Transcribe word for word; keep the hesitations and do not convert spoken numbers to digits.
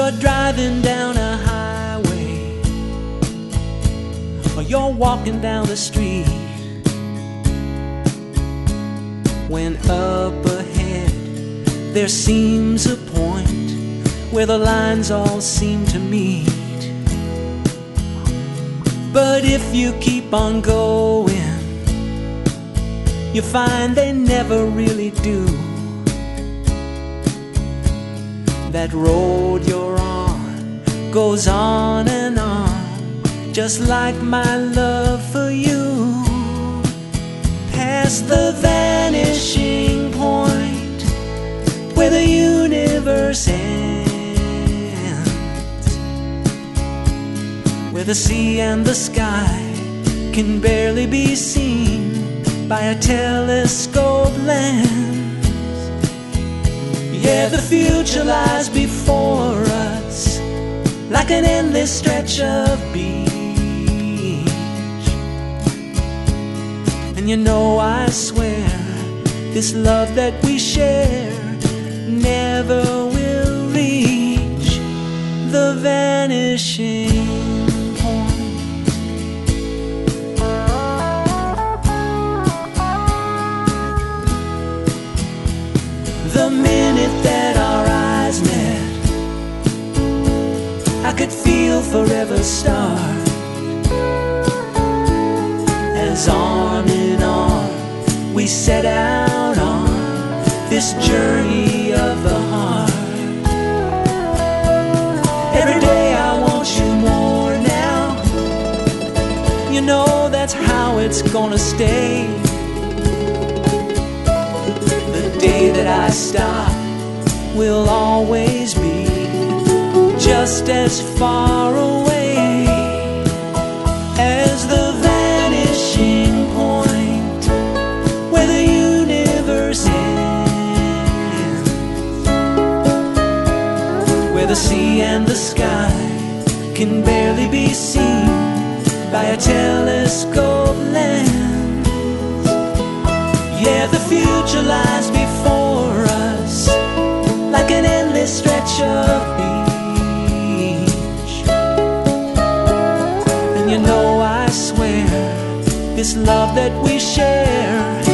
You're driving down a highway, or you're walking down the street, when up ahead there seems a point where the lines all seem to meet. But if you keep on going, you find they never really do. That road you're on goes on and on, just like my love for you. Past the vanishing point where the universe ends, where the sea and the sky can barely be seen by a telescope lens. Yeah, the future lies before us like an endless stretch of beach. And you know, I swear, this love that we share never will reach the vanishing point. The minute that our eyes met, I could feel forever start. As arm in arm we set out on this journey of the heart. Every day I want you more now. You know that's how it's gonna stay. The day that I stop will always be just as far away as the vanishing point where the universe ends, where the sea and the sky can barely be seen by a telescope lens. Yeah, the future lies before us like an endless stretch of beach. And you know, I swear, this love that we share